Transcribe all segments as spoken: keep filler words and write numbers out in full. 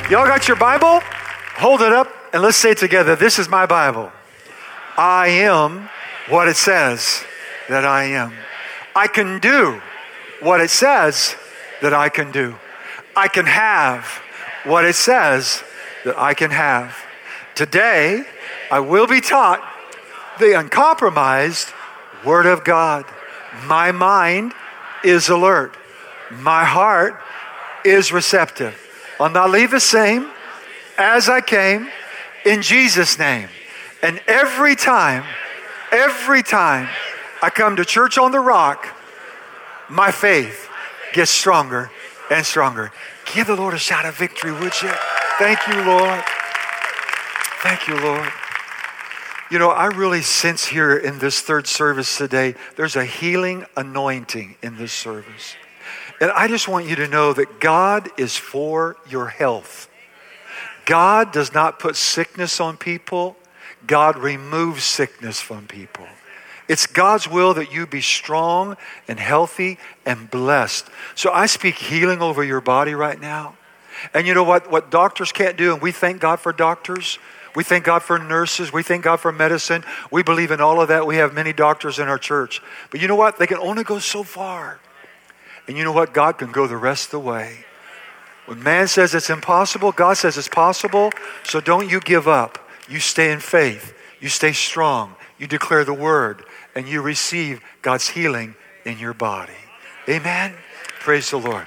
Y'all got your Bible? Hold it up and let's say it together. This is my Bible. I am what it says that I am. I can do what it says that I can do. I can have what it says that I can have. Today, I will be taught the uncompromised Word of God. My mind is alert. My heart is receptive. I'll not leave the same as I came, in Jesus' name. And every time, every time I come to Church on the Rock, my faith gets stronger and stronger. Give the Lord a shout of victory, would you? Thank you, Lord. Thank you, Lord. You know, I really sense here in this third service today, there's a healing anointing in this service. And I just want you to know that God is for your health. God does not put sickness on people. God removes sickness from people. It's God's will that you be strong and healthy and blessed. So I speak healing over your body right now. And you know what? What doctors can't do, and we thank God for doctors. We thank God for nurses. We thank God for medicine. We believe in all of that. We have many doctors in our church. But you know what? They can only go so far. And you know what? God can go the rest of the way. When man says it's impossible, God says it's possible. So don't you give up. You stay in faith. You stay strong. You declare the word. And you receive God's healing in your body. Amen? Praise the Lord.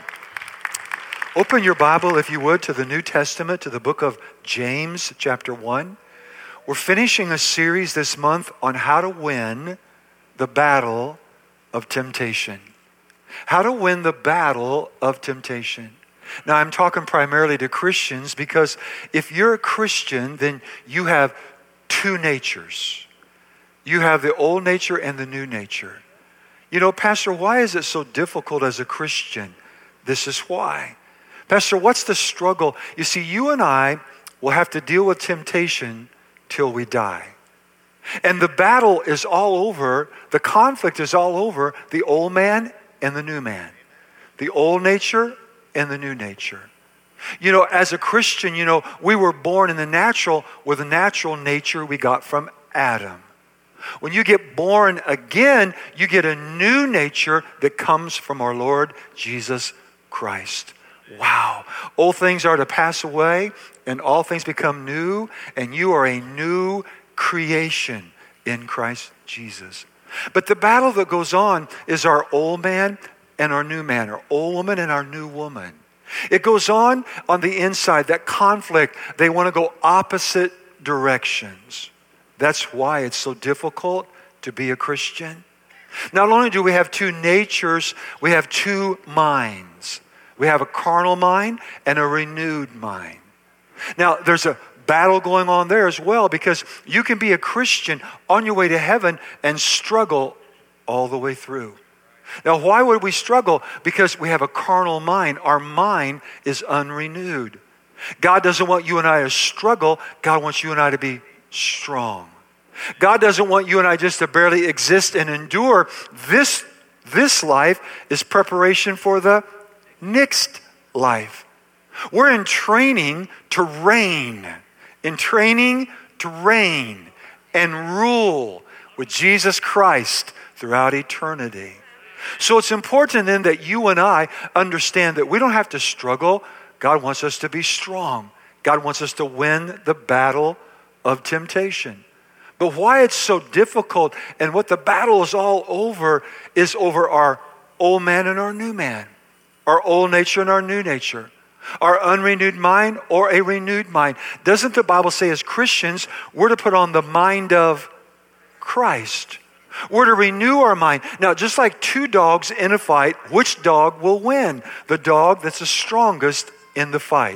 Open your Bible, if you would, to the New Testament, to the book of James, chapter one. We're finishing a series this month on how to win the battle of temptation. How to win the battle of temptation. Now, I'm talking primarily to Christians because if you're a Christian, then you have two natures. You have the old nature and the new nature. You know, Pastor, why is it so difficult as a Christian? This is why. Pastor, what's the struggle? You see, you and I will have to deal with temptation till we die. And the battle is all over, the conflict is all over the old man and the new man. The old nature and the new nature. You know, as a Christian, you know, we were born in the natural with a natural nature we got from Adam. When you get born again, you get a new nature that comes from our Lord Jesus Christ. Wow. Old things are to pass away and all things become new, and you are a new creation in Christ Jesus. But the battle that goes on is our old man and our new man, our old woman and our new woman. It goes on on the inside, that conflict. They want to go opposite directions. That's why it's so difficult to be a Christian. Not only do we have two natures, we have two minds. We have a carnal mind and a renewed mind. Now, there's a battle going on there as well, because you can be a Christian on your way to heaven and struggle all the way through. Now, why would we struggle? Because we have a carnal mind. Our mind is unrenewed. God doesn't want you and I to struggle. God wants you and I to be strong. God doesn't want you and I just to barely exist and endure. This, this life is preparation for the next life. We're in training to reign. In training to reign and rule with Jesus Christ throughout eternity. So it's important then that you and I understand that we don't have to struggle. God wants us to be strong. God wants us to win the battle of temptation. But why it's so difficult and what the battle is all over is over our old man and our new man. Our old nature and our new nature. Our unrenewed mind or a renewed mind. Doesn't the Bible say as Christians, we're to put on the mind of Christ? We're to renew our mind. Now, just like two dogs in a fight, which dog will win? The dog that's the strongest in the fight.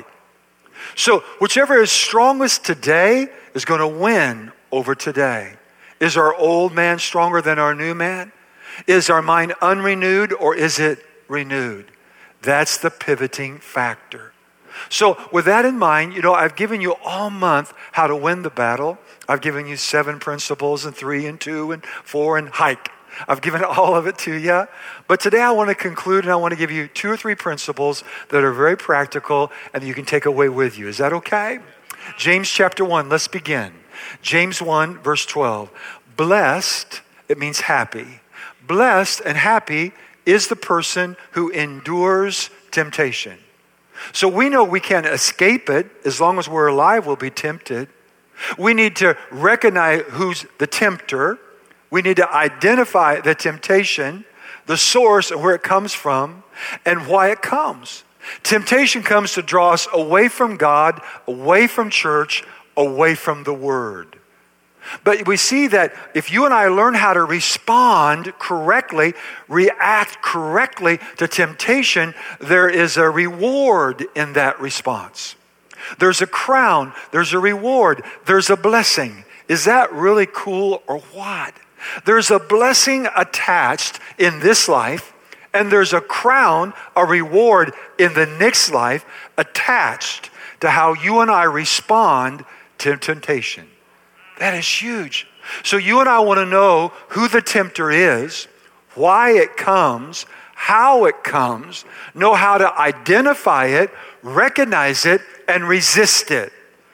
So, whichever is strongest today is going to win over today. Is our old man stronger than our new man? Is our mind unrenewed or is it renewed? That's the pivoting factor. So with that in mind, you know, I've given you all month how to win the battle. I've given you seven principles and three and two and four and hike. I've given all of it to you. But today I want to conclude and I want to give you two or three principles that are very practical and that you can take away with you. Is that okay? James chapter one, let's begin. James one, verse twelve. Blessed, it means happy. Blessed and happy is the person who endures temptation. So we know we can't escape it. As long as we're alive, we'll be tempted. We need to recognize who's the tempter. We need to identify the temptation, the source and where it comes from, and why it comes. Temptation comes to draw us away from God, away from church, away from the Word. But we see that if you and I learn how to respond correctly, react correctly to temptation, there is a reward in that response. There's a crown, there's a reward, there's a blessing. Is that really cool or what? There's a blessing attached in this life, and there's a crown, a reward in the next life attached to how you and I respond to temptation. That is huge. So you and I want to know who the tempter is, why it comes, how it comes, know how to identify it, recognize it, and resist it.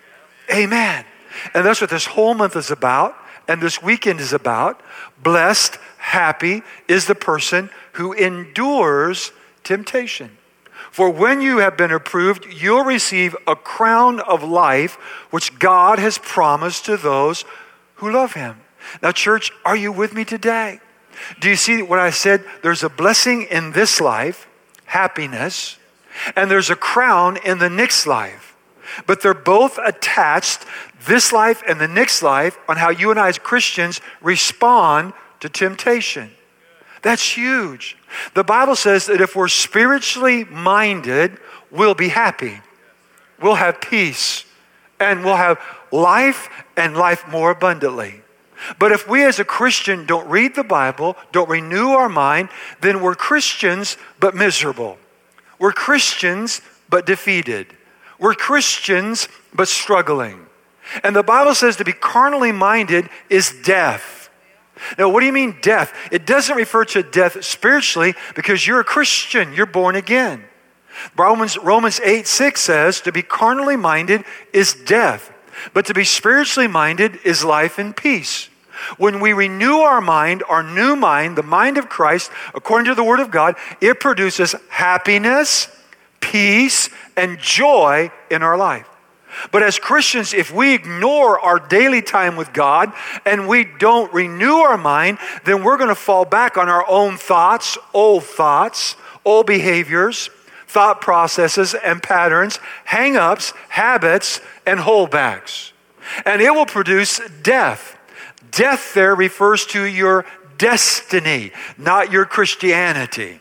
Amen. And that's what this whole month is about, and this weekend is about. Blessed, happy is the person who endures temptation. For when you have been approved, you'll receive a crown of life, which God has promised to those who love Him. Now, church, are you with me today? Do you see what I said? There's a blessing in this life, happiness, and there's a crown in the next life. But they're both attached, this life and the next life, on how you and I as Christians respond to temptation. That's huge. The Bible says that if we're spiritually minded, we'll be happy. We'll have peace. And we'll have life and life more abundantly. But if we as a Christian don't read the Bible, don't renew our mind, then we're Christians but miserable. We're Christians but defeated. We're Christians but struggling. And the Bible says to be carnally minded is death. Now, what do you mean death? It doesn't refer to death spiritually because you're a Christian. You're born again. Romans, Romans eight six says to be carnally minded is death, but to be spiritually minded is life and peace. When we renew our mind, our new mind, the mind of Christ, according to the Word of God, it produces happiness, peace, and joy in our life. But as Christians, if we ignore our daily time with God and we don't renew our mind, then we're going to fall back on our own thoughts, old thoughts, old behaviors, thought processes and patterns, hang-ups, habits, and holdbacks. And it will produce death. Death there refers to your destiny, not your Christianity.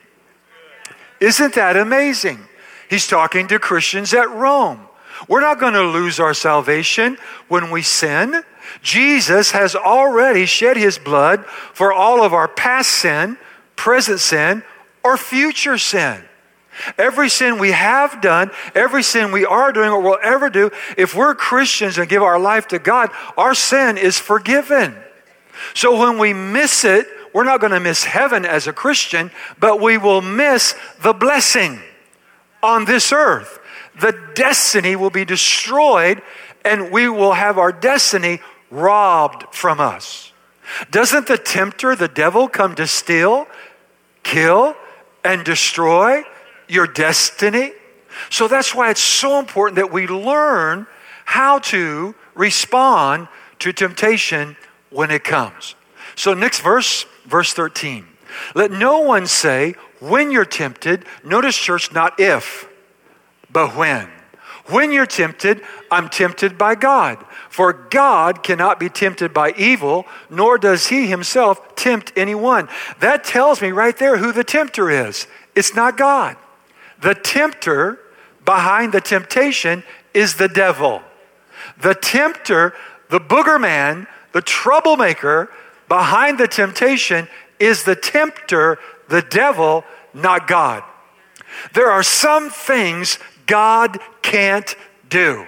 Isn't that amazing? He's talking to Christians at Rome. We're not going to lose our salvation when we sin. Jesus has already shed His blood for all of our past sin, present sin, or future sin. Every sin we have done, every sin we are doing or will ever do, if we're Christians and give our life to God, our sin is forgiven. So when we miss it, we're not going to miss heaven as a Christian, but we will miss the blessing on this earth. The destiny will be destroyed and we will have our destiny robbed from us. Doesn't the tempter, the devil, come to steal, kill, and destroy your destiny? So that's why it's so important that we learn how to respond to temptation when it comes. So next verse, verse thirteen. Let no one say, when you're tempted, notice church, not if, but when. When you're tempted, I'm tempted by God. For God cannot be tempted by evil, nor does He Himself tempt anyone. That tells me right there who the tempter is. It's not God. The tempter behind the temptation is the devil. The tempter, the booger man, the troublemaker behind the temptation is the tempter, the devil, not God. There are some things God can't do.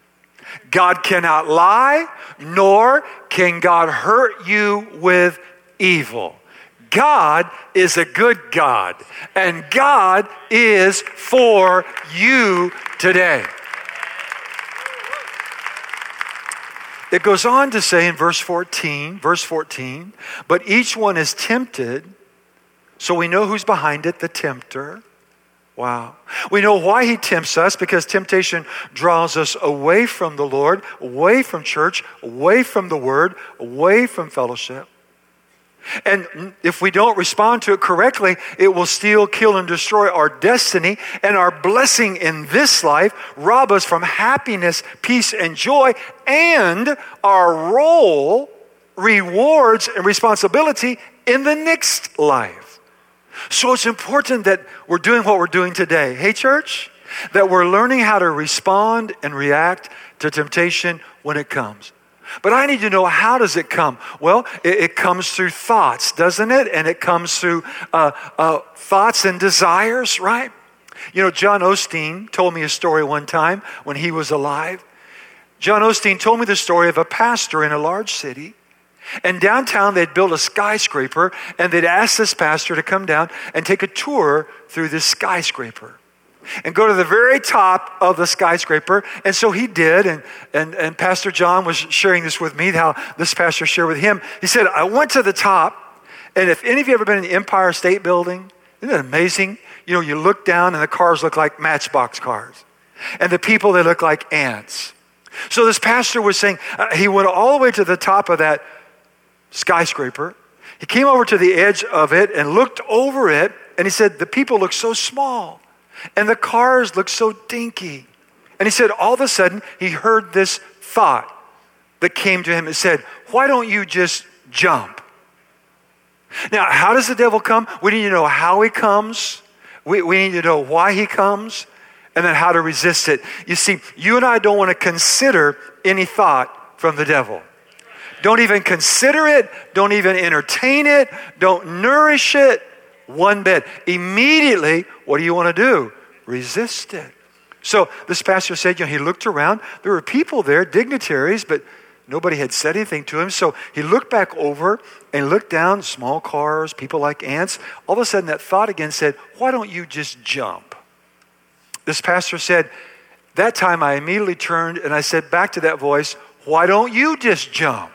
God cannot lie, nor can God hurt you with evil. God is a good God, and God is for you today. It goes on to say in verse fourteen, verse fourteen, but each one is tempted, so we know who's behind it, the tempter. Wow. We know why he tempts us, because temptation draws us away from the Lord, away from church, away from the Word, away from fellowship. And if we don't respond to it correctly, it will steal, kill, and destroy our destiny and our blessing in this life, rob us from happiness, peace, and joy, and our role, rewards, and responsibility in the next life. So it's important that we're doing what we're doing today. Hey, church, that we're learning how to respond and react to temptation when it comes. But I need to know, how does it come? Well, it, it comes through thoughts, doesn't it? And it comes through uh, uh, thoughts and desires, right? You know, John Osteen told me a story one time when he was alive. John Osteen told me the story of a pastor in a large city. And downtown, they'd built a skyscraper, and they'd asked this pastor to come down and take a tour through this skyscraper and go to the very top of the skyscraper. And so he did, and, and, and Pastor John was sharing this with me, how this pastor shared with him. He said, I went to the top, and if any of you ever been in the Empire State Building, isn't it amazing? You know, you look down and the cars look like Matchbox cars. And the people, they look like ants. So this pastor was saying, uh, he went all the way to the top of that skyscraper. He came over to the edge of it and looked over it, and he said, the people look so small. And the cars look so dinky. And he said, all of a sudden, he heard this thought that came to him. It said, why don't you just jump? Now, how does the devil come? We need to know how he comes. We, we need to know why he comes. And then how to resist it. You see, you and I don't want to consider any thought from the devil. Don't even consider it. Don't even entertain it. Don't nourish it. One bit. Immediately, what do you want to do? Resist it. So this pastor said, you know, he looked around. There were people there, dignitaries, but nobody had said anything to him. So he looked back over and looked down, small cars, people like ants. All of a sudden that thought again said, why don't you just jump? This pastor said, that time I immediately turned and I said back to that voice, why don't you just jump?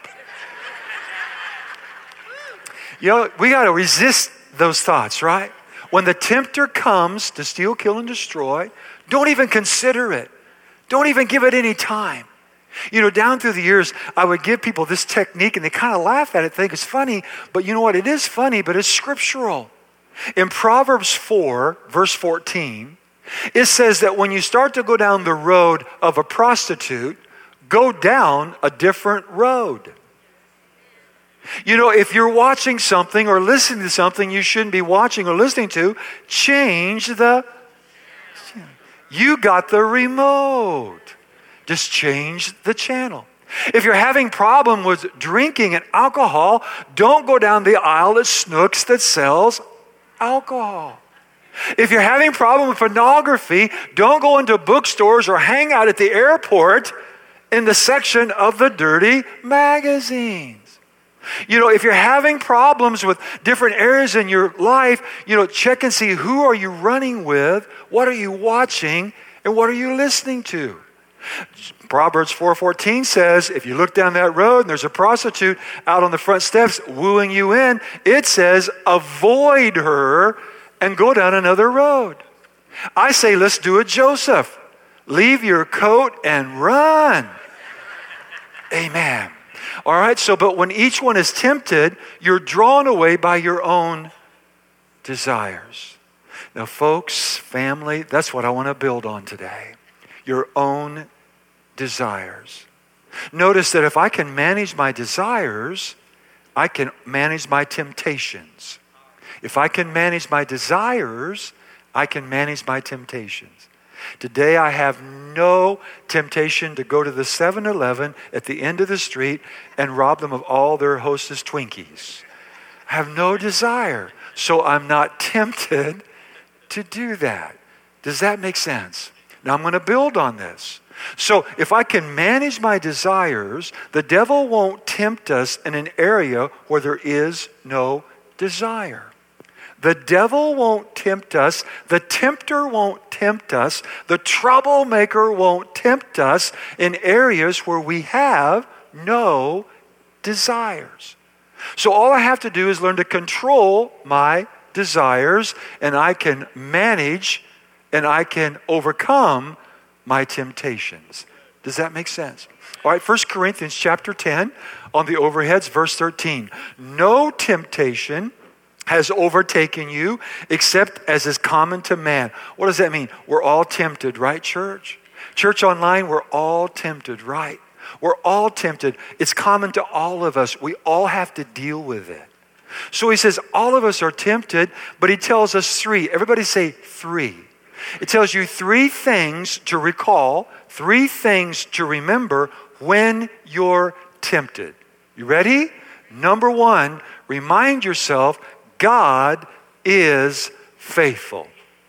You know, we got to resist those thoughts, right? When the tempter comes to steal, kill, and destroy, don't even consider it. Don't even give it any time. You know, down through the years, I would give people this technique, and they kind of laugh at it, think it's funny, but you know what? It is funny, but it's scriptural. In Proverbs four, verse fourteen, it says that when you start to go down the road of a prostitute, go down a different road. You know, if you're watching something or listening to something you shouldn't be watching or listening to, change the... You got the remote. Just change the channel. If you're having problem with drinking and alcohol, don't go down the aisle at Snooks that sells alcohol. If you're having problem with pornography, don't go into bookstores or hang out at the airport in the section of the dirty magazines. You know, if you're having problems with different areas in your life, you know, check and see, who are you running with? What are you watching? And what are you listening to? Proverbs four fourteen says, if you look down that road and there's a prostitute out on the front steps wooing you in, it says, avoid her and go down another road. I say, let's do it, Joseph. Leave your coat and run. Amen. All right, so, but when each one is tempted, you're drawn away by your own desires. Now, folks, family, that's what I want to build on today. Your own desires. Notice that if I can manage my desires, I can manage my temptations. If I can manage my desires, I can manage my temptations. Today I have no temptation to go to the seven eleven at the end of the street and rob them of all their Hostess Twinkies. I have no desire, so I'm not tempted to do that. Does that make sense? Now I'm going to build on this. So if I can manage my desires, the devil won't tempt us in an area where there is no desire. The devil won't tempt us. The tempter won't tempt us. The troublemaker won't tempt us in areas where we have no desires. So all I have to do is learn to control my desires, and I can manage and I can overcome my temptations. Does that make sense? All right, First Corinthians chapter ten on the overheads, verse thirteen. No temptation has overtaken you except as is common to man. What does that mean? We're all tempted, right, church? Church online, we're all tempted, right? We're all tempted. It's common to all of us. We all have to deal with it. So he says all of us are tempted, but he tells us three. Everybody say three. It tells you three things to recall, three things to remember when you're tempted. You ready? Number one, remind yourself God is faithful.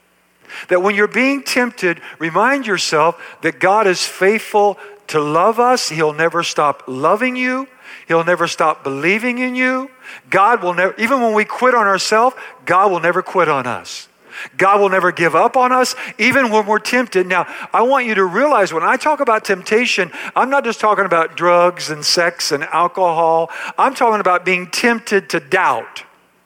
That when you're being tempted, remind yourself that God is faithful to love us. He'll never stop loving you. He'll never stop believing in you. God will never, even when we quit on ourselves, God will never quit on us. God will never give up on us, even when we're tempted. Now, I want you to realize when I talk about temptation, I'm not just talking about drugs and sex and alcohol. I'm talking about being tempted to doubt,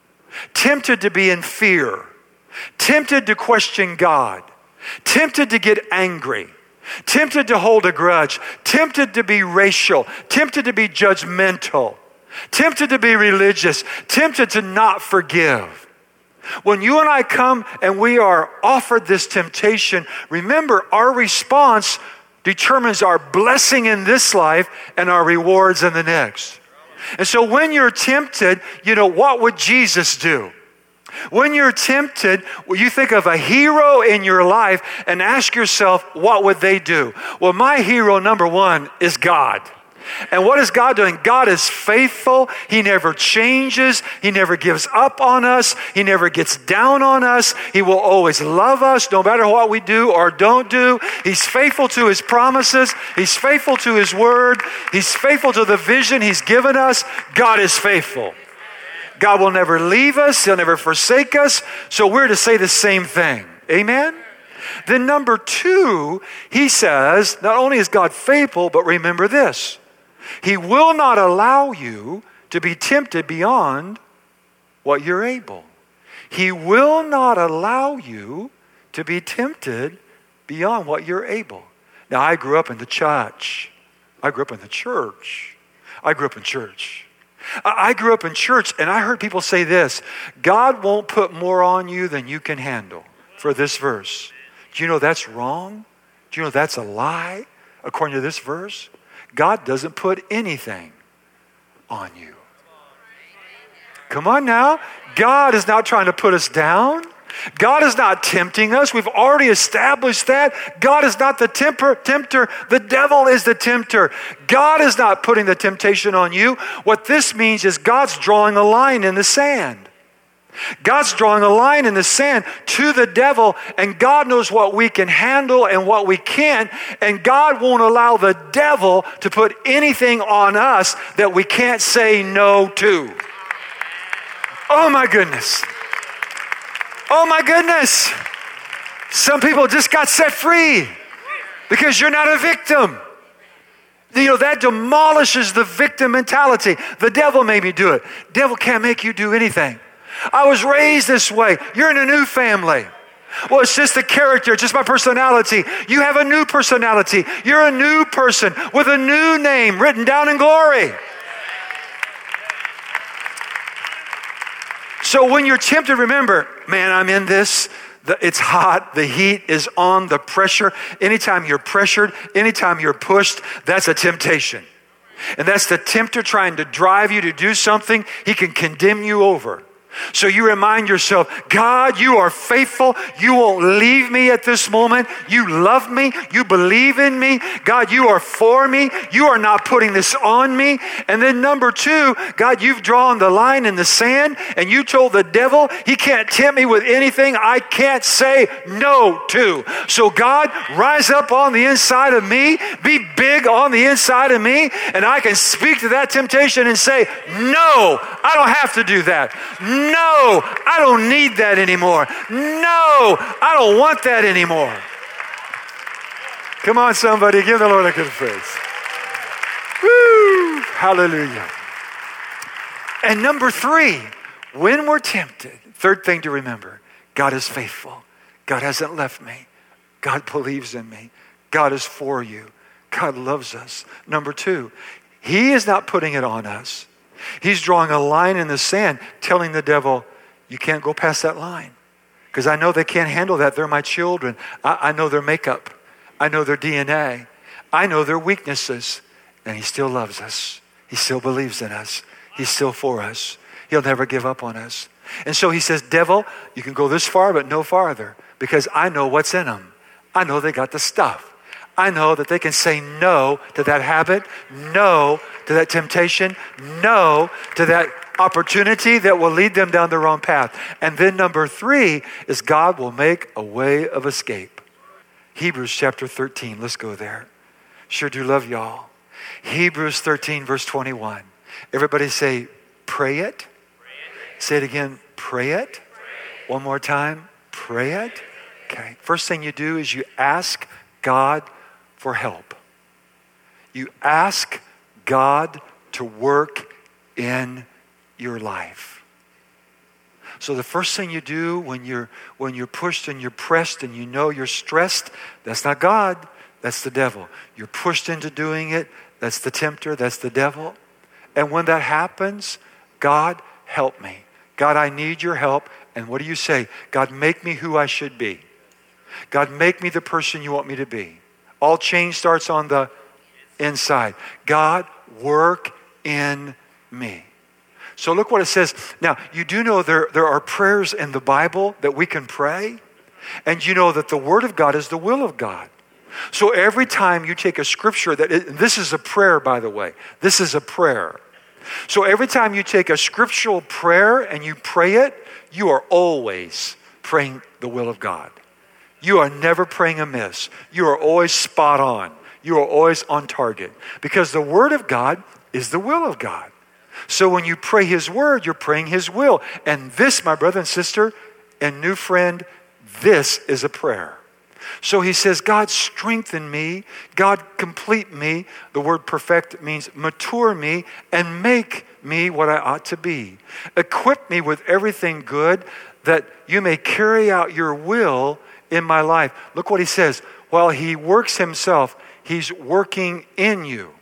tempted to be in fear, tempted to question God, tempted to get angry, tempted to hold a grudge, tempted to be racial, tempted to be judgmental, tempted to be religious, tempted to not forgive. When you and I come and we are offered this temptation, remember our response determines our blessing in this life and our rewards in the next. And so when you're tempted, you know, what would Jesus do? When you're tempted, well, you think of a hero in your life and ask yourself, what would they do? Well, my hero, number one, is God. And what is God doing? God is faithful. He never changes. He never gives up on us. He never gets down on us. He will always love us no matter what we do or don't do. He's faithful to His promises. He's faithful to His word. He's faithful to the vision He's given us. God is faithful. God will never leave us. He'll never forsake us. So we're to say the same thing. Amen? Then number two, he says, not only is God faithful, but remember this. He will not allow you to be tempted beyond what you're able. He will not allow you to be tempted beyond what you're able. Now, I grew up in the church. I grew up in the church. I grew up in church. I grew up in church, and I heard people say this: God won't put more on you than you can handle for this verse. Do you know that's wrong? Do you know that's a lie according to this verse? God doesn't put anything on you. Come on now. God is not trying to put us down. God is not tempting us. We've already established that. God is not the temper, tempter. The devil is the tempter. God is not putting the temptation on you. What this means is God's drawing a line in the sand. God's drawing a line in the sand to the devil, and God knows what we can handle and what we can't, and God won't allow the devil to put anything on us that we can't say no to. Oh my goodness. Oh my goodness. Some people just got set free because you're not a victim. You know, that demolishes the victim mentality. The devil made me do it. Devil can't make you do anything. I was raised this way. You're in a new family. Well, it's just the character, just my personality. You have a new personality. You're a new person with a new name written down in glory. So when you're tempted, remember, man, I'm in this. The, it's hot. The heat is on. The pressure. Anytime you're pressured, anytime you're pushed, that's a temptation. And that's the tempter trying to drive you to do something he can condemn you over. So you remind yourself, God, you are faithful. You won't leave me at this moment. You love me. You believe in me. God, you are for me. You are not putting this on me. And then number two, God, you've drawn the line in the sand, and you told the devil he can't tempt me with anything I can't say no to. So God, rise up on the inside of me. Be big on the inside of me, and I can speak to that temptation and say, no, I don't have to do that. No, I don't need that anymore. No, I don't want that anymore. Come on, somebody, give the Lord a good praise. Woo! Hallelujah. And number three, when we're tempted, third thing to remember, God is faithful. God hasn't left me. God believes in me. God is for you. God loves us. Number two, He is not putting it on us. He's drawing a line in the sand, telling the devil, you can't go past that line. Because I know they can't handle that. They're my children. I, I know their makeup. I know their D N A. I know their weaknesses. And He still loves us. He still believes in us. He's still for us. He'll never give up on us. And so He says, devil, you can go this far, but no farther. Because I know what's in them. I know they got the stuff. I know that they can say no to that habit, no to that temptation, no to that opportunity that will lead them down the wrong path. And then number three is God will make a way of escape. Hebrews chapter thirteen, let's go there. Sure do love y'all. Hebrews thirteen, verse twenty-one. Everybody say, pray it. Pray it. Say it again, pray it. Pray it. One more time, pray it. Okay. First thing you do is you ask God for help. You ask God to work in your life. So the first thing you do when you're when you're pushed and you're pressed and you know you're stressed, that's not God, that's the devil. You're pushed into doing it, that's the tempter, that's the devil. And when that happens, God, help me. God, I need your help. And what do you say? God, make me who I should be. God, make me the person you want me to be. All change starts on the inside. God, work in me. So look what it says. Now, you do know there, there are prayers in the Bible that we can pray. And you know that the Word of God is the will of God. So every time you take a scripture that, it, this is a prayer, by the way. This is a prayer. So every time you take a scriptural prayer and you pray it, you are always praying the will of God. You are never praying amiss. You are always spot on. You are always on target. Because the Word of God is the will of God. So when you pray His Word, you're praying His will. And this, my brother and sister and new friend, this is a prayer. So he says, God, strengthen me. God, complete me. The word perfect means mature me and make me what I ought to be. Equip me with everything good that you may carry out your will in my life. Look what he says. While he works himself, he's working in you.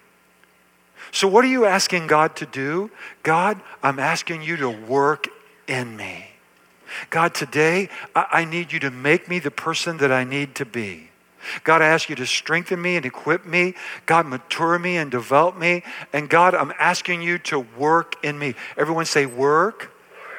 So what are you asking God to do? God, I'm asking you to work in me. God, today, I need you to make me the person that I need to be. God, I ask you to strengthen me and equip me. God, mature me and develop me. And God, I'm asking you to work in me. Everyone say, work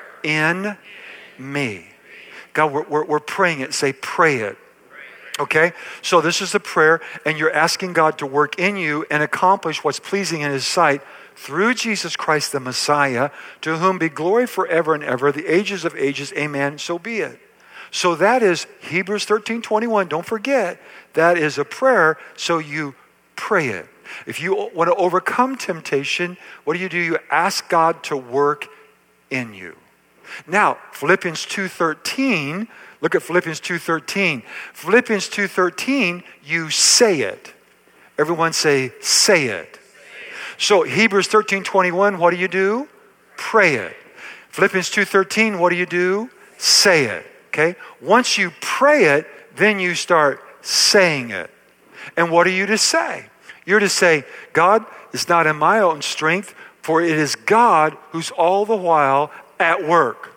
in me. God, we're, we're, we're praying it. Say, pray it. Okay? So this is the prayer, and you're asking God to work in you and accomplish what's pleasing in His sight through Jesus Christ the Messiah, to whom be glory forever and ever, the ages of ages, amen, so be it. So that is Hebrews thirteen twenty-one. Don't forget, that is a prayer, so you pray it. If you want to overcome temptation, what do you do? You ask God to work in you. Now, Philippians two thirteen, look at Philippians two thirteen. Philippians two thirteen, you say it. Everyone say, say it. So Hebrews thirteen twenty-one, what do you do? Pray it. Philippians two thirteen, what do you do? Say it. Okay? Once you pray it, then you start saying it. And what are you to say? You're to say, God, it's not in my own strength, for it is God who's all the while at work.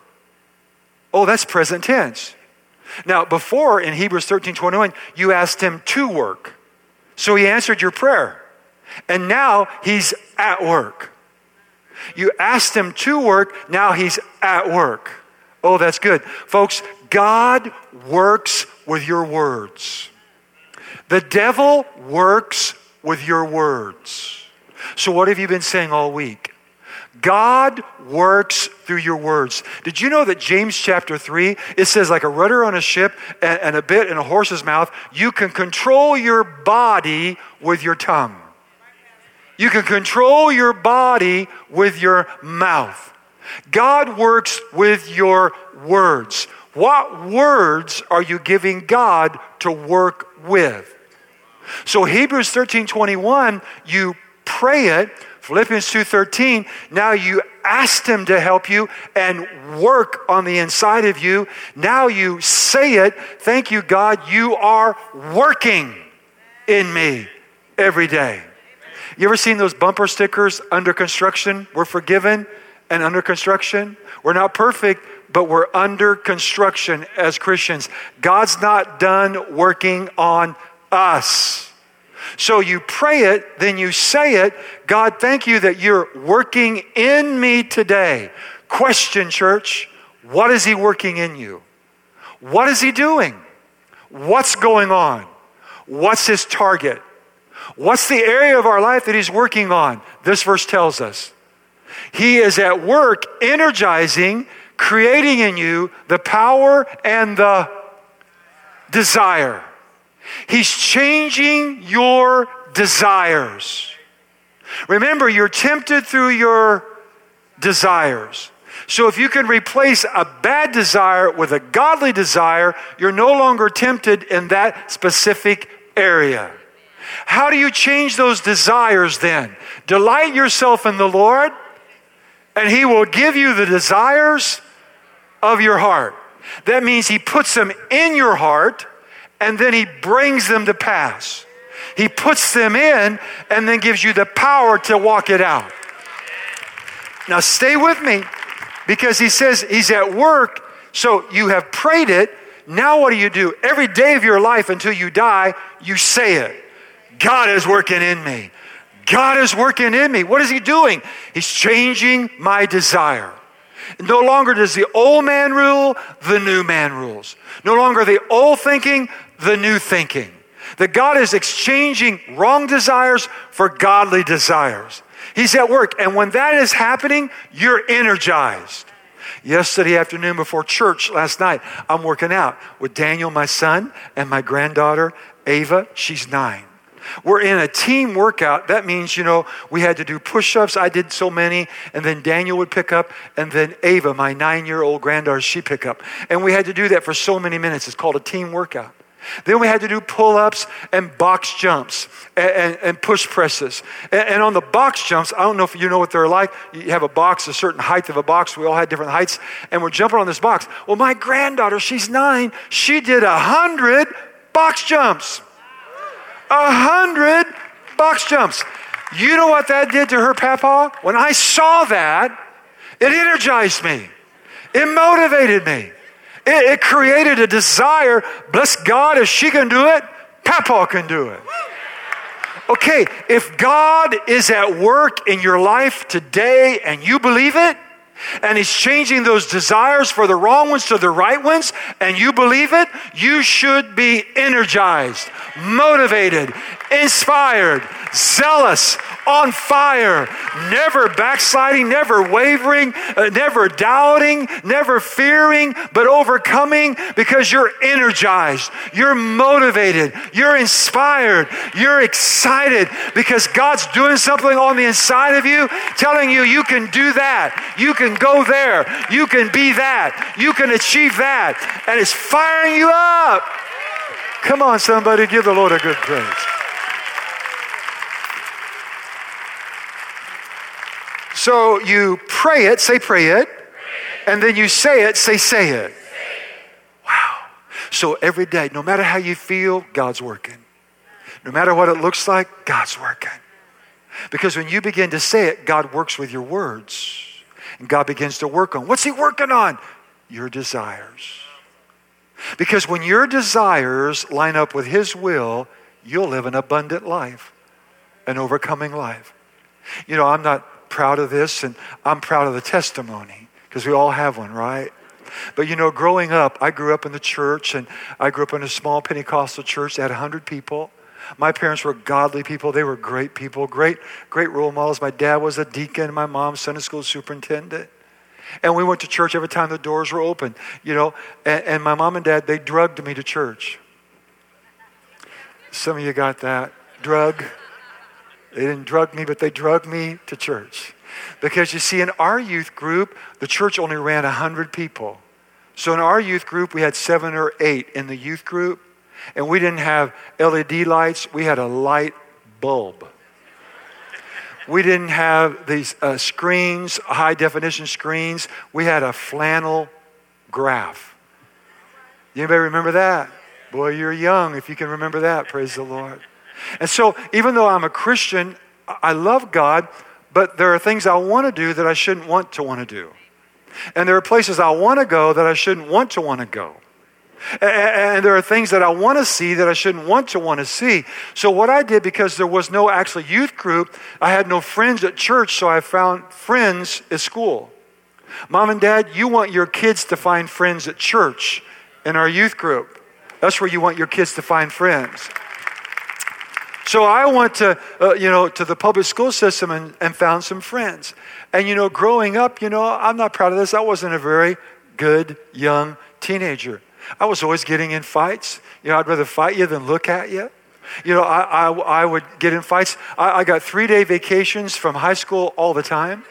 Oh, that's present tense. Now, before in Hebrews thirteen twenty-one, you asked Him to work. So He answered your prayer. And now He's at work. You asked Him to work, now He's at work. Oh, that's good. Folks, God works with your words. The devil works with your words. So what have you been saying all week? God works through your words. Did you know that James chapter three, it says like a rudder on a ship and, and a bit in a horse's mouth, you can control your body with your tongue. You can control your body with your mouth. God works with your words. What words are you giving God to work with? So Hebrews thirteen twenty-one, you pray it. Philippians two thirteen, now you asked him to help you and work on the inside of you. Now you say it. Thank you, God, you are working in me every day. You ever seen those bumper stickers, under construction? We're forgiven and under construction. We're not perfect, but we're under construction as Christians. God's not done working on us. So you pray it, then you say it. God, thank you that you're working in me today. Question, church, what is he working in you? What is he doing? What's going on? What's his target? What's the area of our life that he's working on? This verse tells us. He is at work energizing, creating in you the power and the desire. He's changing your desires. Remember, you're tempted through your desires. So if you can replace a bad desire with a godly desire, you're no longer tempted in that specific area. How do you change those desires then? Delight yourself in the Lord, and he will give you the desires of your heart. That means he puts them in your heart, and then he brings them to pass. He puts them in and then gives you the power to walk it out. Now stay with me, because he says he's at work. So you have prayed it. Now what do you do? Every day of your life until you die, you say it. God is working in me. God is working in me. What is he doing? He's changing my desire. No longer does the old man rule, the new man rules. No longer the old thinking, the new thinking. That God is exchanging wrong desires for godly desires. He's at work. And when that is happening, you're energized. Yesterday afternoon before church last night, I'm working out with Daniel, my son, and my granddaughter, Ava. She's nine. We're in a team workout. That means, you know, we had to do push-ups. I did so many. And then Daniel would pick up. And then Ava, my nine-year-old granddaughter, she'd pick up. And we had to do that for so many minutes. It's called a team workout. Then we had to do pull-ups and box jumps and, and, and push presses. And, and on the box jumps, I don't know if you know what they're like. You have a box, a certain height of a box. We all had different heights. And we're jumping on this box. Well, my granddaughter, she's nine. She did a hundred box jumps. A hundred box jumps. You know what that did to her papa? When I saw that, it energized me. It motivated me. It, it created a desire. Bless God, if she can do it, papa can do it. Okay, if God is at work in your life today and you believe it, and he's changing those desires for the wrong ones to the right ones, and you believe it, you should be energized, motivated, inspired, zealous, on fire, never backsliding, never wavering, uh, never doubting, never fearing, but overcoming, because you're energized, you're motivated, you're inspired, you're excited, because God's doing something on the inside of you, telling you you can do that, you can go there, you can be that, you can achieve that, and it's firing you up. Come on, somebody, give the Lord a good praise. So you pray it, say pray it, and then you say it, say say it. Wow. So every day, no matter how you feel, God's working. No matter what it looks like, God's working. Because when you begin to say it, God works with your words. And God begins to work on. What's he working on? Your desires. Because when your desires line up with his will, you'll live an abundant life, an overcoming life. You know, I'm not proud of this, and I'm proud of the testimony, because we all have one, right? But you know, growing up, I grew up in the church, and I grew up in a small Pentecostal church that had one hundred people. My parents were godly people. They were great people, great, great role models. My dad was a deacon, my mom, Sunday school superintendent. And we went to church every time the doors were open, you know, and, and my mom and dad, they drugged me to church. Some of you got that. Drug. They didn't drug me, but they drugged me to church. Because you see, in our youth group, the church only ran one hundred people. So in our youth group, we had seven or eight in the youth group. And we didn't have L E D lights. We had a light bulb. We didn't have these uh, screens, high definition screens. We had a flannel graph. Anybody remember that? Boy, you're young if you can remember that. Praise the Lord. And so even though I'm a Christian, I love God, but there are things I want to do that I shouldn't want to want to do. And there are places I want to go that I shouldn't want to want to go. And there are things that I want to see that I shouldn't want to want to see. So what I did, because there was no actual youth group, I had no friends at church, so I found friends at school. Mom and Dad, you want your kids to find friends at church in our youth group. That's where you want your kids to find friends. So I went to, uh, you know, to the public school system and, and found some friends. And, you know, growing up, you know, I'm not proud of this. I wasn't a very good young teenager. I was always getting in fights. You know, I'd rather fight you than look at you. You know, I I, I would get in fights. I, I got three-day vacations from high school all the time.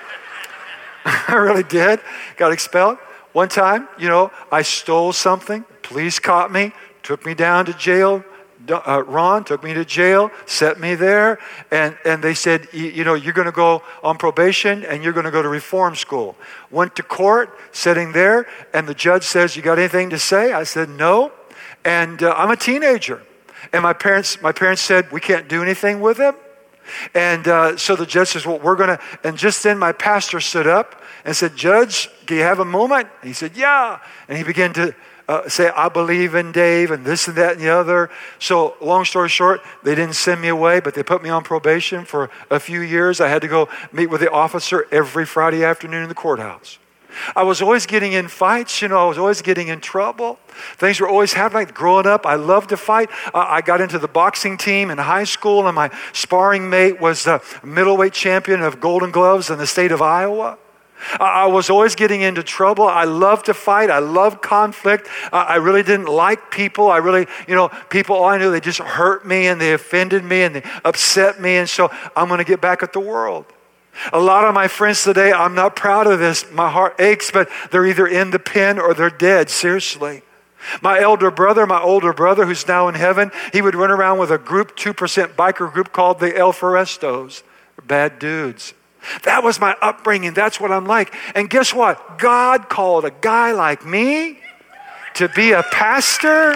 I really did. Got expelled. One time, you know, I stole something. Police caught me, took me down to jail. Uh, Ron took me to jail, set me there, and, and they said, you, you know, you're going to go on probation and you're going to go to reform school. Went to court, sitting there, and the judge says, you got anything to say? I said, no. And uh, I'm a teenager. And my parents, my parents said, we can't do anything with him. And uh, so the judge says, well, we're going to, and just then my pastor stood up and said, Judge, do you have a moment? And he said, yeah. And he began to Uh, say, I believe in Dave and this and that and the other. So long story short, they didn't send me away, but they put me on probation for a few years. I had to go meet with the officer every Friday afternoon in the courthouse. I was always getting in fights, you know, I was always getting in trouble. Things were always happening. Growing up, I loved to fight. Uh, I got into the boxing team in high school, and my sparring mate was the middleweight champion of Golden Gloves in the state of Iowa. I was always getting into trouble. I loved to fight. I loved conflict. I really didn't like people. I really, you know, people, all I knew, they just hurt me and they offended me and they upset me. And so I'm going to get back at the world. A lot of my friends today, I'm not proud of this. My heart aches, but they're either in the pen or they're dead. Seriously. My elder brother, my older brother, who's now in heaven, he would run around with a group, two percent biker group called the El Forestos. Bad dudes. That was my upbringing. That's what I'm like. And guess what? God called a guy like me to be a pastor.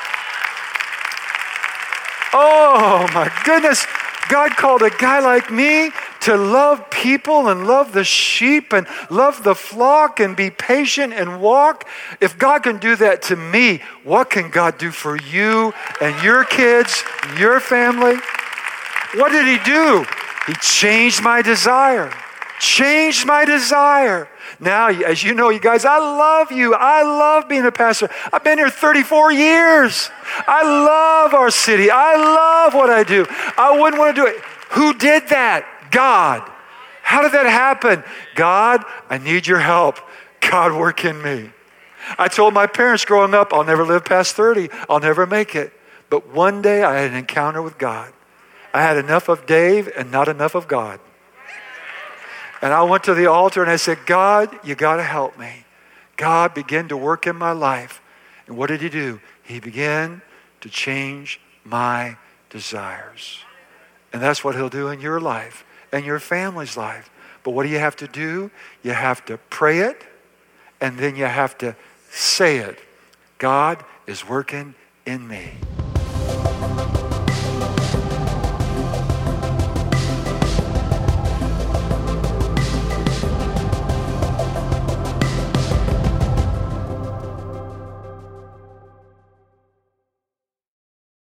Oh my goodness. God called a guy like me to love people and love the sheep and love the flock and be patient and walk. If God can do that to me, what can God do for you and your kids, your family? What did he do? He changed my desire. Changed my desire. Now, as you know, you guys, I love you. I love being a pastor. I've been here thirty-four years. I love our city. I love what I do. I wouldn't want to do it. Who did that? God. How did that happen? God, I need your help. God, work in me. I told my parents growing up, I'll never live past thirty. I'll never make it. But one day I had an encounter with God. I had enough of Dave and not enough of God. And I went to the altar and I said, God, you got to help me. God began to work in my life. And what did he do? He began to change my desires. And that's what he'll do in your life and your family's life. But what do you have to do? You have to pray it, and then you have to say it. God is working in me.